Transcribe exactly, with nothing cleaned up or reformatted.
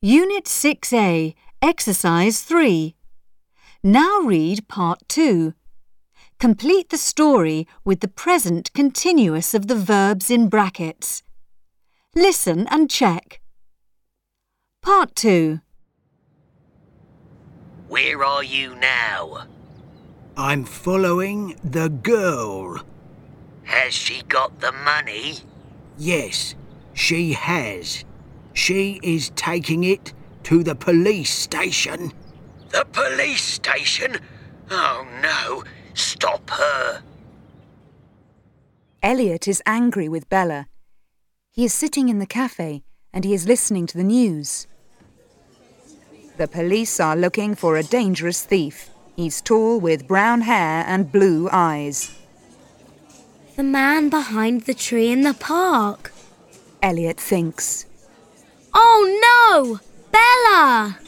Unit six A, Exercise three. Now read Part two. Complete the story with the present continuous of the verbs in brackets. Listen and check. Part two. Where are you now? I'm following the girl. Has she got the money? Yes, she has. She is taking it to the police station. The police station? Oh no, stop her. Elliot is angry with Bella. He is sitting in the cafe and he is listening to the news. The police are looking for a dangerous thief. He's tall with brown hair and blue eyes. The man behind the tree in the park. Elliot thinks. Oh no! Bella!